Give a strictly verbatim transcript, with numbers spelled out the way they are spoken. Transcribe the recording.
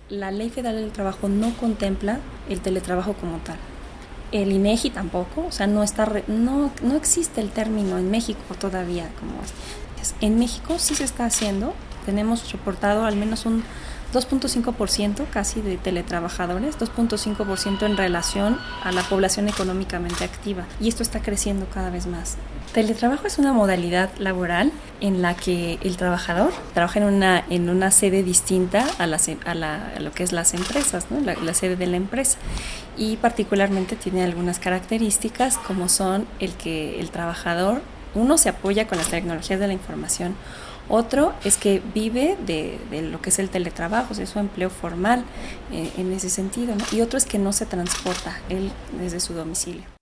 la Ley Federal del Trabajo no contempla el teletrabajo como tal. El INEGI tampoco, o sea, no está re, no, no existe el término en México todavía como es. En México sí se está haciendo, tenemos reportado al menos un dos punto cinco por ciento casi de teletrabajadores, dos punto cinco por ciento en relación a la población económicamente activa, y esto está creciendo cada vez más. Teletrabajo es una modalidad laboral en la que el trabajador trabaja en una, en una sede distinta a, la, a, la, a lo que es las empresas, ¿no? la, la sede de la empresa, y particularmente tiene algunas características como son el que el trabajador, uno, se apoya con las tecnologías de la información. Otro es que vive de, de lo que es el teletrabajo, o sea, es su empleo formal eh, en ese sentido, ¿no? Y otro es que no se transporta él desde su domicilio.